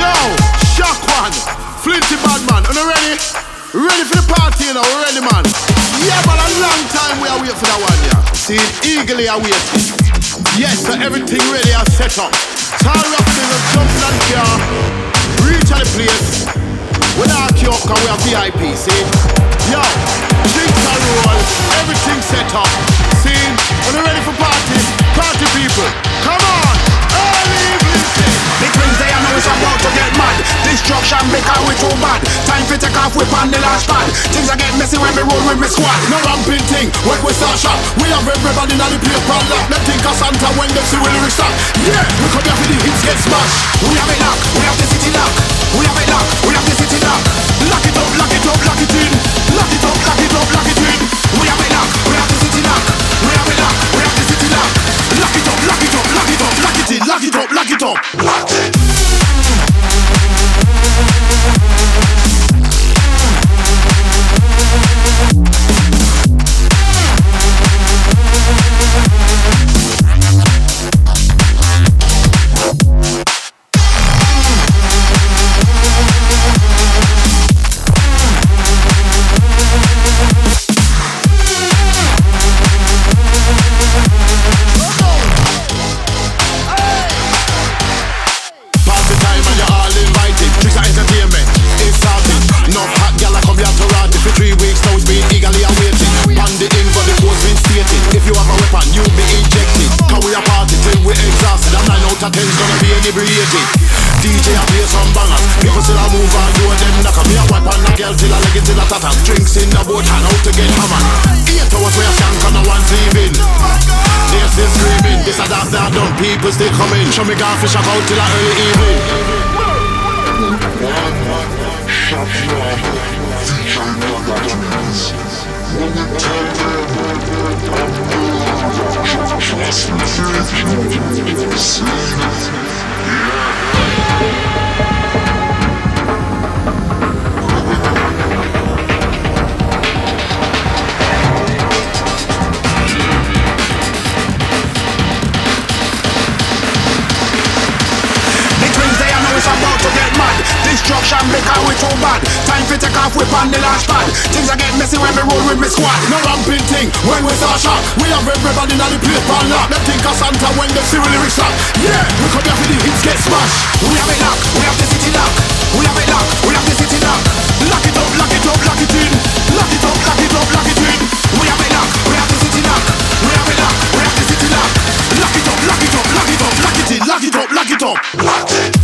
Yo, shock one, Flinty Badman, are you ready? Ready for the party, you know, we ready, man. Yeah, but a long time we are waiting for that one, yeah. See, eagerly awaiting. Yes, so everything ready and set up. Tall Roughness and jumping on the car. Reach at the place. We don't queue up cause we are VIP, see? Yo, drinks and roll, everything set up. See, are you ready for party? Party people, come on! Early evening, see? The twins they know it's about to get mad. Destruction because we too bad. Time for take off whip on the launch pad. Things are get messy when we roll with me squad. No ramping thing, when we start shop. We have everybody in the paper lock. Them think of Santa when they see we lyrics stop. Yeah, we come here for the hits get smashed. We have it lock, we have the city lock. We have it lock, we have the city lock. Lock it up, lock it up, lock it in. Lock it up, lock it up, lock it in. We have it lock, we have the city lock. We have it lock, we have the city lock. Lock it up, lock it up, lock it up, lock it in. Lock it up, lock it up. Lock it. Attention gonna be inebriated. DJ a play some bangers. People still a move and do them knocker. Me a wipe on a girl till a leg it till a tatter. Drinks in the boat and out to get hammered. 8 hours where a skank and no one's leaving. They're still screaming. This a that they are done. People still coming. Show me gone fish out till a early evening. Destruction because we too bad. Time for take off whip on the launch pad. Things are get messy when we roll with me squad. No ramping thing when we start shop. We have everybody in the paper lock. Them think of Santa when they see we lyrics stop. Yeah, we come here for the hits get smashed. We have it lock, we have the city lock. We have it lock, we have the city lock. Lock it up, lock it up, lock it in. Lock it up, lock it up, lock it in. We have it lock, we have the city lock. We have it lock, we have the city lock. Lock it up, lock it up, lock it up, lock it in. Lock it up, lock it up. Lock it.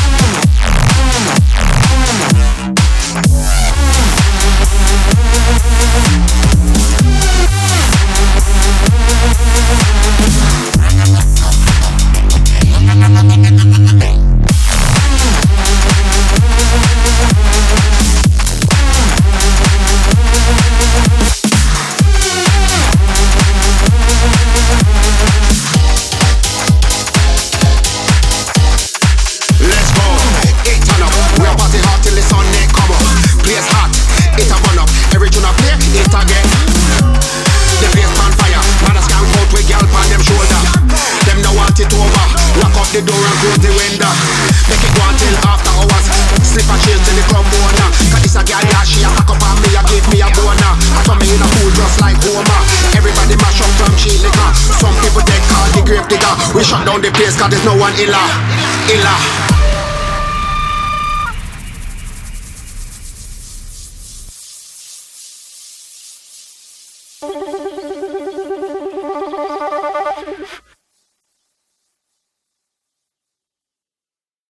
The door and close the window. Make it go until after hours. Slip a change to the club owner. Cause this a girl, yeah, she a pack up on me, a give me a boner. After me in a pool just like Homer. Everybody mash up from cheap liquor. Some people they call the grave digger. We shut down the place cause there's no one illa. Illa.